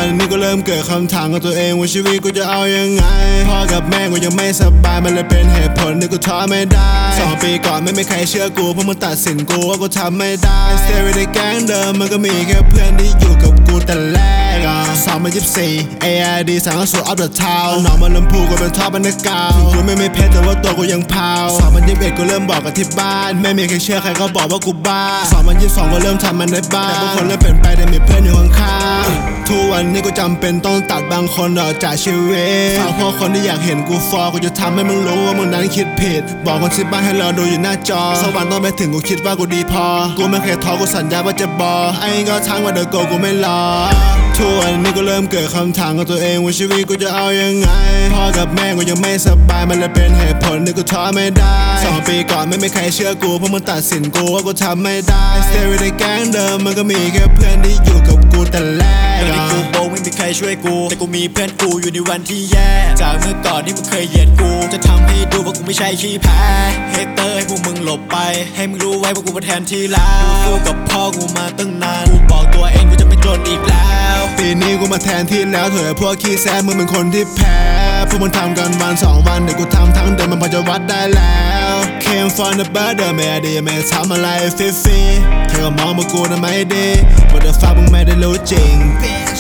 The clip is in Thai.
วันนี้กูเริ่มเกิดคำถามกับตัวเองว่าชีวิตกูจะเอายังไงพ่อกับแม่กูยังไม่สบายมันเลยเป็นเหตุผลที่กูท้อไม่ได้2 ปีก่อนไม่มีใครเชื่อกูเพราะมึงตัดสินกูว่ากูทำไม่ได้สเตย์ในแก๊งเดิมมันก็มีแค่เพื่อนที่อยู่กับกูแต่แรก2024 AID สั่งเข้าสู่ Up the Town น้องมาลำพูกูเป็นท็อปบรรณาการกูไม่เพชรแต่ว่าตัวกูยังพาว2021กูเริ่มบอกกับที่บ้านไม่มีใครเชื่อใครก็บอกว่ากูบ้า2022ก็เริ่มทำมันในบ้านแต่บางคนเริ่มเปลี่ยนไปแต่มีเพื่อนอยู่ข้างๆทุกวันนี้กูจำเป็นต้องตัดบางคนออกจากชีวิตฝากพวกคนที่อยากเห็นกูฟอร์กูจะทำให้มึงรู้ว่ามึงนั้นคิดผิดบอกคนที่บ้านให้รอดูอยู่หน้าจอสักวันต้องไปถึงกูคิดว่ากูดีพอกูไม่เคยท้อกูสัญญาว่าจะบอกไอ้ก็ทั้งวันเดินโกกูไม่รอทุกวันนี้กูเริ่มเกิดคำถามกับตัวเองว่าชีวิตกูจะเอายังไงพ่อกับแม่กูยังไม่สบายมันเลยเป็นเหตุผลที่กูท้อไม่ได้2 ปีก่อนไม่มีใครเชื่อกูเพราะมึงตัดสินกูว่ากูทำไม่ได้สเตย์ในแก๊งเดิมมันก็มีแค่เพื่อนที่อยู่กับกูแต่แรกตอนที่กูโบไม่มีใครช่วยกูแต่กูมีเพื่อนกูอยู่ในวันที่แย่จากเมื่อก่อนที่มึงเคยเหยียดกูจะทำให้ดูว่ากูไม่ใช่ขี้แพ้เฮเตอร์ให้พวกมึงหลบไปให้มึงรู้ไว้ว่ากูมาแทนที่แล้วกูสู้กับพ่อกูมาตั้งนานกูบอกตัวเองกูจะไม่จนอีกแล้วปีนี้กูมาแทนที่แล้วเถอะพวกขี้แซ่มึงเป็นคนที่แพ้พวกมึงทำกันวัน2 วันเดี๋ยวกูทำทั้งเดือนมันพอจะวัดได้แล้ว Came from the bird ไม่ดีไม่ทำอะไรฟรีๆเธอก็มองว่ากูน่ะไม่ดี What the fuck มึงไม่ได้รู้จริง